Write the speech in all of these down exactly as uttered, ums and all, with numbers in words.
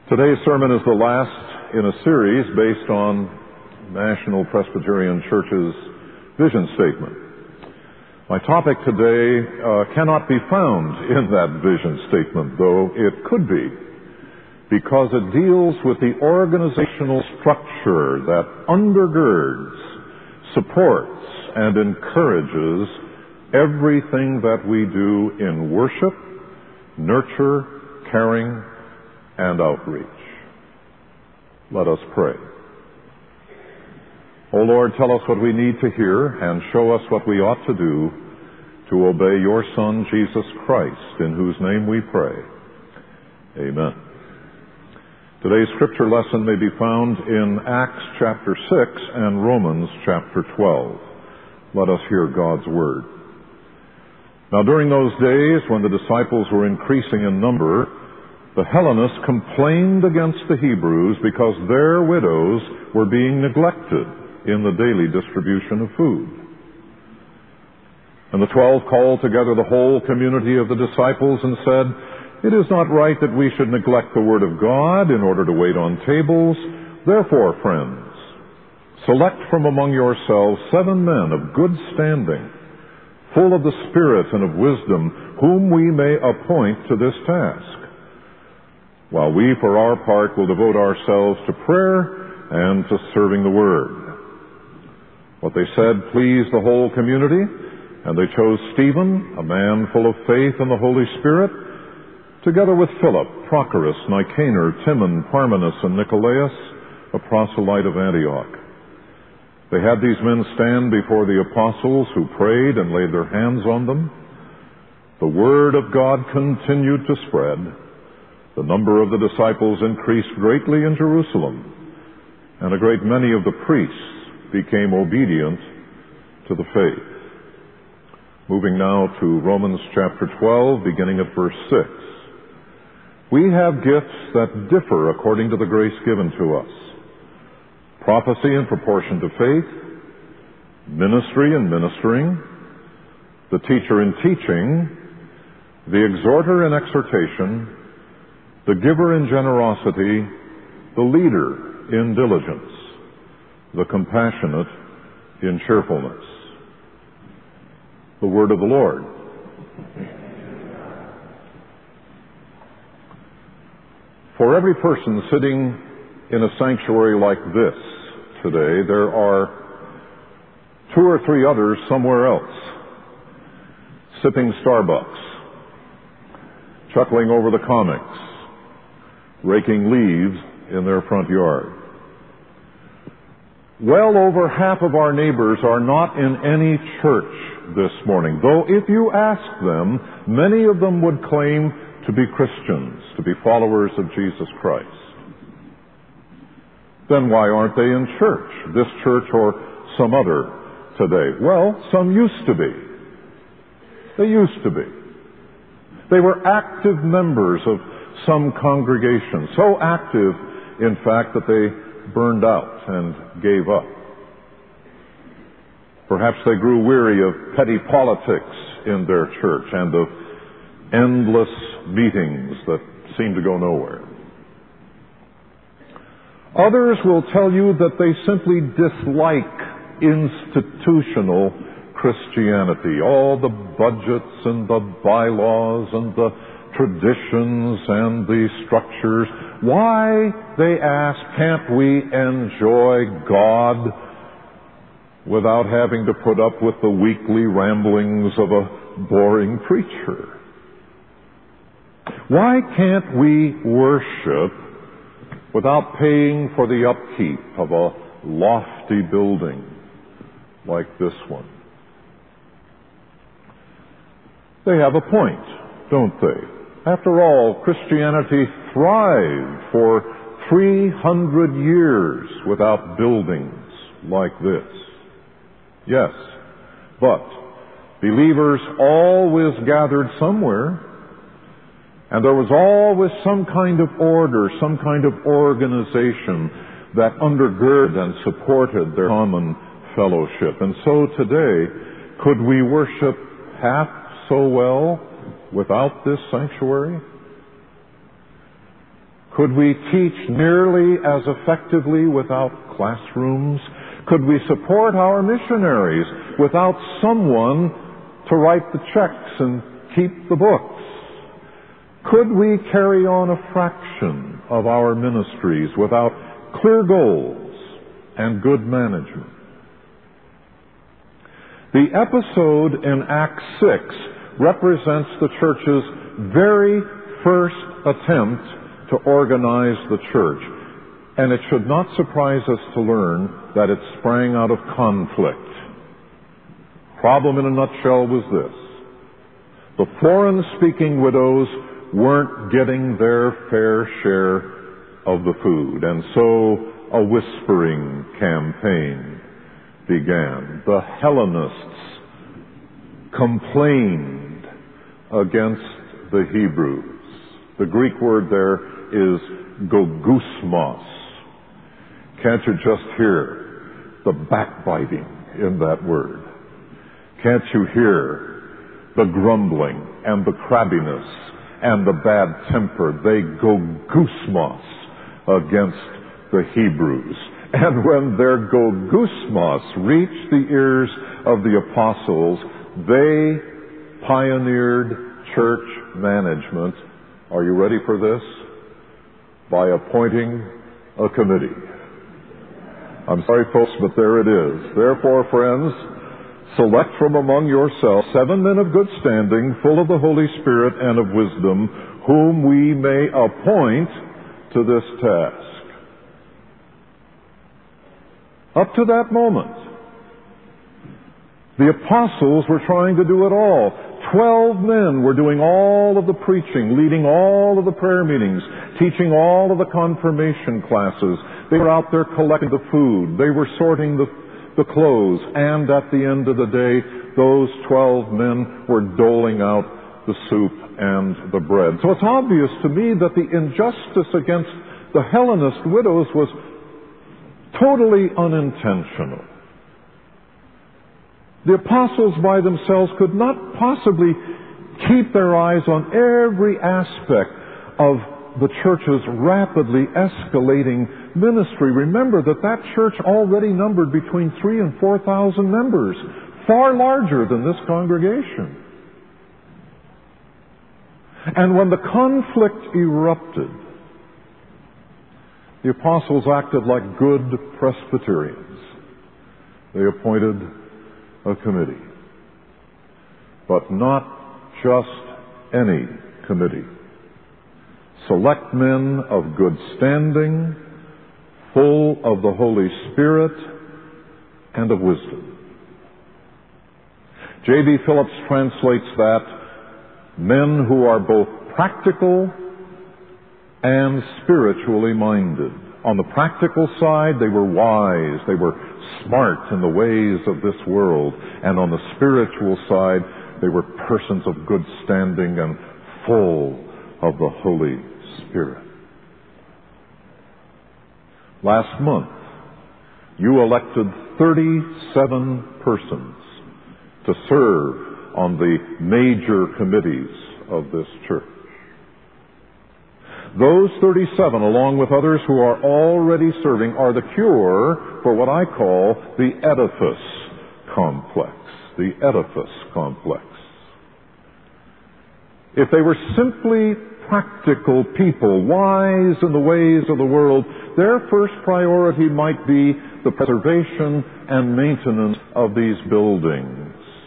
Today's sermon is the last in a series based on National Presbyterian Church's vision statement. My topic today uh, cannot be found in that vision statement, though it could be, because it deals with the organizational structure that undergirds, supports, and encourages everything that we do in worship, nurture, caring, and outreach. Let us pray. O Lord, tell us what we need to hear and show us what we ought to do to obey your Son, Jesus Christ, in whose name we pray. Amen. Today's scripture lesson may be found in Acts chapter six and Romans chapter twelve. Let us hear God's word. Now, during those days when the disciples were increasing in number, the Hellenists complained against the Hebrews because their widows were being neglected in the daily distribution of food. And the twelve called together the whole community of the disciples and said, "It is not right that we should neglect the word of God in order to wait on tables. Therefore, friends, select from among yourselves seven men of good standing, full of the Spirit and of wisdom, whom we may appoint to this task, while we, for our part, will devote ourselves to prayer and to serving the Word." What they said pleased the whole community, and they chose Stephen, a man full of faith and the Holy Spirit, together with Philip, Prochorus, Nicanor, Timon, Parmenas, and Nicolaus, a proselyte of Antioch. They had these men stand before the apostles, who prayed and laid their hands on them. The Word of God continued to spread. The number of the disciples increased greatly in Jerusalem, and a great many of the priests became obedient to the faith. Moving now to Romans chapter twelve, beginning at verse six. We have gifts that differ according to the grace given to us. Prophecy in proportion to faith, ministry in ministering, the teacher in teaching, the exhorter in exhortation, the giver in generosity, the leader in diligence, the compassionate in cheerfulness. The word of the Lord. For every person sitting in a sanctuary like this today, there are two or three others somewhere else, sipping Starbucks, chuckling over the comics, raking leaves in their front yard. Well over half of our neighbors are not in any church this morning, though if you ask them, many of them would claim to be Christians, to be followers of Jesus Christ. Then why aren't they in church, this church or some other today? Well, some used to be. They used to be. They were active members of some congregation, so active, in fact, that they burned out and gave up. Perhaps they grew weary of petty politics in their church and of endless meetings that seemed to go nowhere. Others will tell you that they simply dislike institutional Christianity, all the budgets and the bylaws and the traditions and the structures. Why, they ask, can't we enjoy God without having to put up with the weekly ramblings of a boring preacher? Why can't we worship without paying for the upkeep of a lofty building like this one? They have a point, don't they? After all, Christianity thrived for three hundred years without buildings like this. Yes, but believers always gathered somewhere, and there was always some kind of order, some kind of organization that undergirded and supported their common fellowship. And so today, could we worship half so well without this sanctuary? Could we teach nearly as effectively without classrooms? Could we support our missionaries without someone to write the checks and keep the books? Could we carry on a fraction of our ministries without clear goals and good management? The episode in Acts six represents the church's very first attempt to organize the church. And it should not surprise us to learn that it sprang out of conflict. Problem in a nutshell was this: the foreign-speaking widows weren't getting their fair share of the food, and so a whispering campaign began. The Hellenists complained against the Hebrews. The Greek word there is gogusmos. Can't you just hear the backbiting in that word? Can't you hear the grumbling and the crabbiness and the bad temper? They gogusmos against the Hebrews. And when their gogusmos reached the ears of the apostles, they pioneered church management. Are you ready for this? By appointing a committee. I'm sorry, folks, but there it is. Therefore, friends, select from among yourselves seven men of good standing, full of the Holy Spirit and of wisdom, whom we may appoint to this task. Up to that moment, the apostles were trying to do it all. Twelve men were doing all of the preaching, leading all of the prayer meetings, teaching all of the confirmation classes. They were out there collecting the food. They were sorting the, the clothes. And at the end of the day, those twelve men were doling out the soup and the bread. So it's obvious to me that the injustice against the Hellenist widows was totally unintentional. The apostles by themselves could not possibly keep their eyes on every aspect of the church's rapidly escalating ministry. Remember that that church already numbered between three and four thousand members, far larger than this congregation. And when the conflict erupted, the apostles acted like good Presbyterians. They appointed a committee. But not just any committee. Select men of good standing, full of the Holy Spirit and of wisdom. J B Phillips translates that men who are both practical and spiritually minded. On the practical side, they were wise, they were smart in the ways of this world. And on the spiritual side, they were persons of good standing and full of the Holy Spirit. Last month, you elected thirty-seven persons to serve on the major committees of this church. Those thirty-seven, along with others who are already serving, are the cure for what I call the edifice complex. The edifice complex. If they were simply practical people, wise in the ways of the world, their first priority might be the preservation and maintenance of these buildings.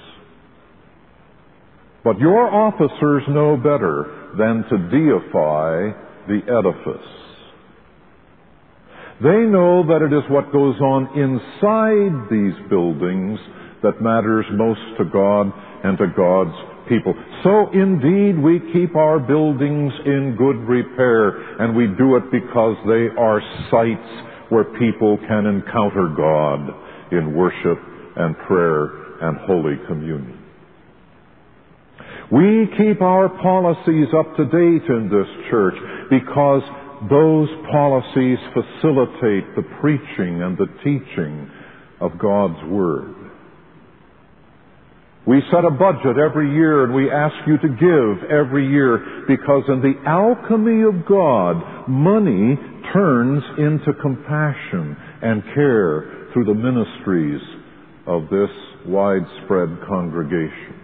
But your officers know better than to deify the edifice. They know that it is what goes on inside these buildings that matters most to God and to God's people. So indeed we keep our buildings in good repair, and we do it because they are sites where people can encounter God in worship and prayer and Holy Communion. We keep our policies up to date in this church because those policies facilitate the preaching and the teaching of God's Word. We set a budget every year, and we ask you to give every year, because in the alchemy of God, money turns into compassion and care through the ministries of this widespread congregation.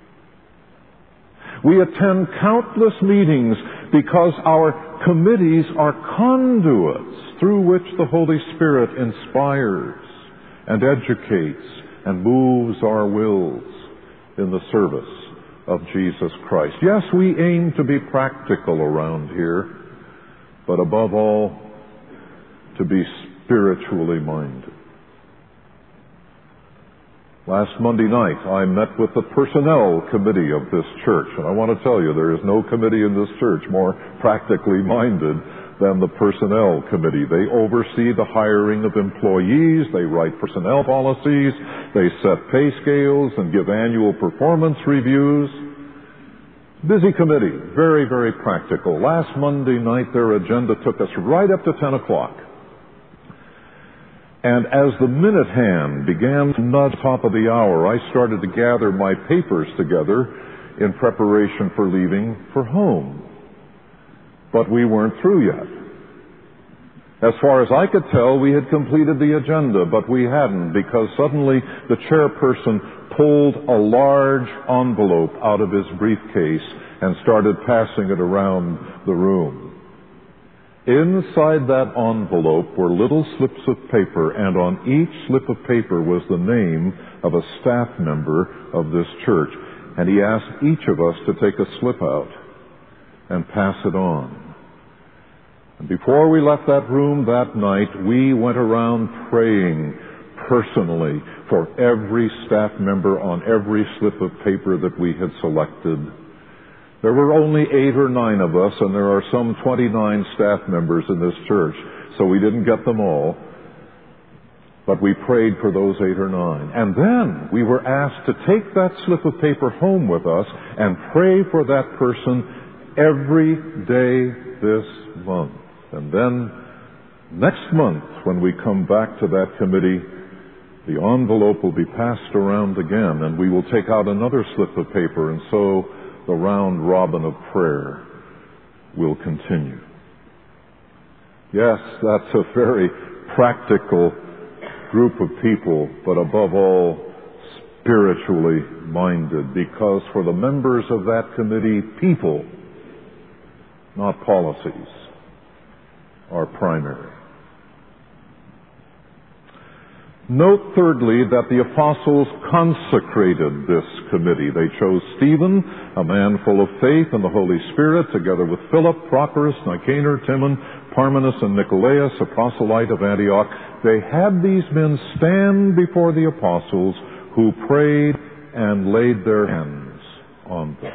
We attend countless meetings because our committees are conduits through which the Holy Spirit inspires and educates and moves our wills in the service of Jesus Christ. Yes, we aim to be practical around here, but above all, to be spiritually minded. Last Monday night, I met with the personnel committee of this church, and I want to tell you, there is no committee in this church more practically minded than the personnel committee. They oversee the hiring of employees, they write personnel policies, they set pay scales and give annual performance reviews. Busy committee, very, very practical. Last Monday night, their agenda took us right up to ten o'clock. And as the minute hand began to nudge top of the hour, I started to gather my papers together in preparation for leaving for home. But we weren't through yet. As far as I could tell, we had completed the agenda, but we hadn't, because suddenly the chairperson pulled a large envelope out of his briefcase and started passing it around the room. Inside that envelope were little slips of paper, and on each slip of paper was the name of a staff member of this church. And he asked each of us to take a slip out and pass it on. And before we left that room that night, we went around praying personally for every staff member on every slip of paper that we had selected. There were only eight or nine of us, and there are some twenty-nine staff members in this church, so we didn't get them all. But we prayed for those eight or nine. And then we were asked to take that slip of paper home with us and pray for that person every day this month. And then next month, when we come back to that committee, the envelope will be passed around again, and we will take out another slip of paper, and so the round robin of prayer will continue. Yes, that's a very practical group of people, but above all, spiritually minded, because for the members of that committee, people, not policies, are primary. Note thirdly that the apostles consecrated this committee. They chose Stephen, a man full of faith and the Holy Spirit, together with Philip, Prochorus, Nicanor, Timon, Parmenas, and Nicolaus, a proselyte of Antioch. They had these men stand before the apostles, who prayed and laid their hands on them.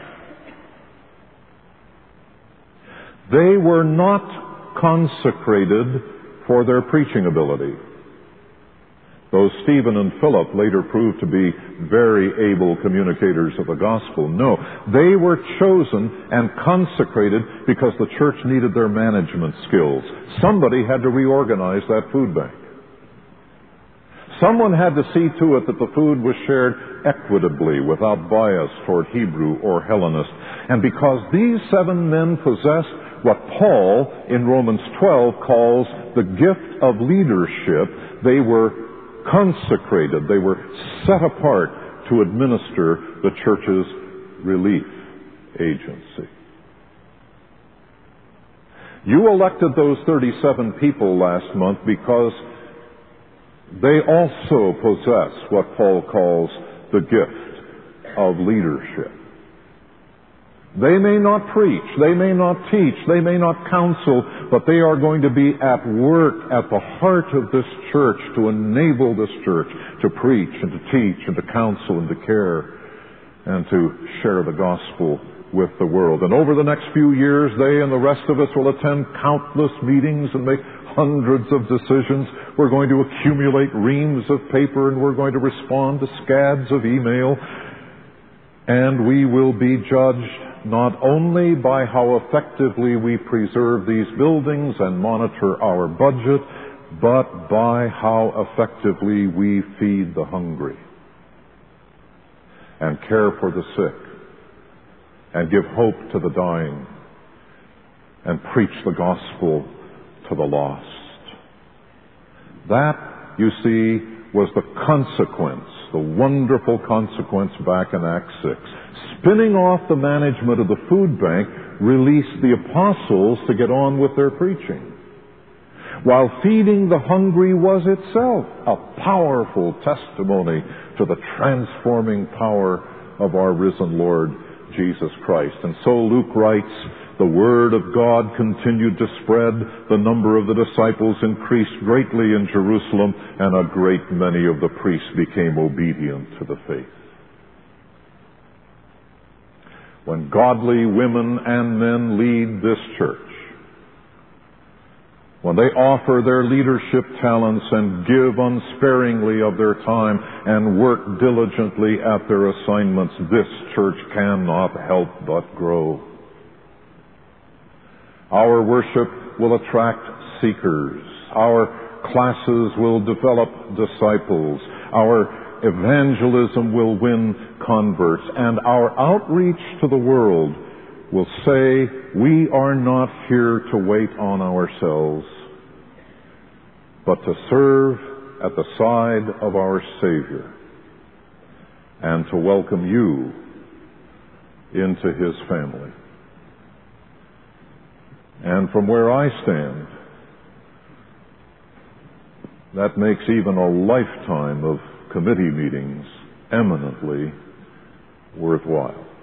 They were not consecrated for their preaching ability, though Stephen and Philip later proved to be very able communicators of the gospel. No, they were chosen and consecrated because the church needed their management skills. Somebody had to reorganize that food bank. Someone had to see to it that the food was shared equitably, without bias toward Hebrew or Hellenist. And because these seven men possessed what Paul in Romans twelve calls the gift of leadership, they were consecrated, they were set apart to administer the church's relief agency. You elected those thirty-seven people last month because they also possess what Paul calls the gift of leadership. They may not preach, they may not teach, they may not counsel, but they are going to be at work at the heart of this church to enable this church to preach and to teach and to counsel and to care and to share the gospel with the world. And over the next few years, they and the rest of us will attend countless meetings and make hundreds of decisions. We're going to accumulate reams of paper, and we're going to respond to scads of email, and we will be judged not only by how effectively we preserve these buildings and monitor our budget, but by how effectively we feed the hungry. and care for the sick and give hope to the dying and preach the gospel to the lost. That, you see, was the consequence, the wonderful consequence back in Acts six. Spinning off the management of the food bank released the apostles to get on with their preaching, while feeding the hungry was itself a powerful testimony to the transforming power of our risen Lord Jesus Christ. And so Luke writes, the word of God continued to spread, the number of the disciples increased greatly in Jerusalem, and a great many of the priests became obedient to the faith. When godly women and men lead this church, when they offer their leadership talents and give unsparingly of their time and work diligently at their assignments, this church cannot help but grow. Our worship will attract seekers. Our classes will develop disciples. Our evangelism will win converts. And our outreach to the world will say, we are not here to wait on ourselves, but to serve at the side of our Savior and to welcome you into His family. And from where I stand, that makes even a lifetime of committee meetings eminently worthwhile.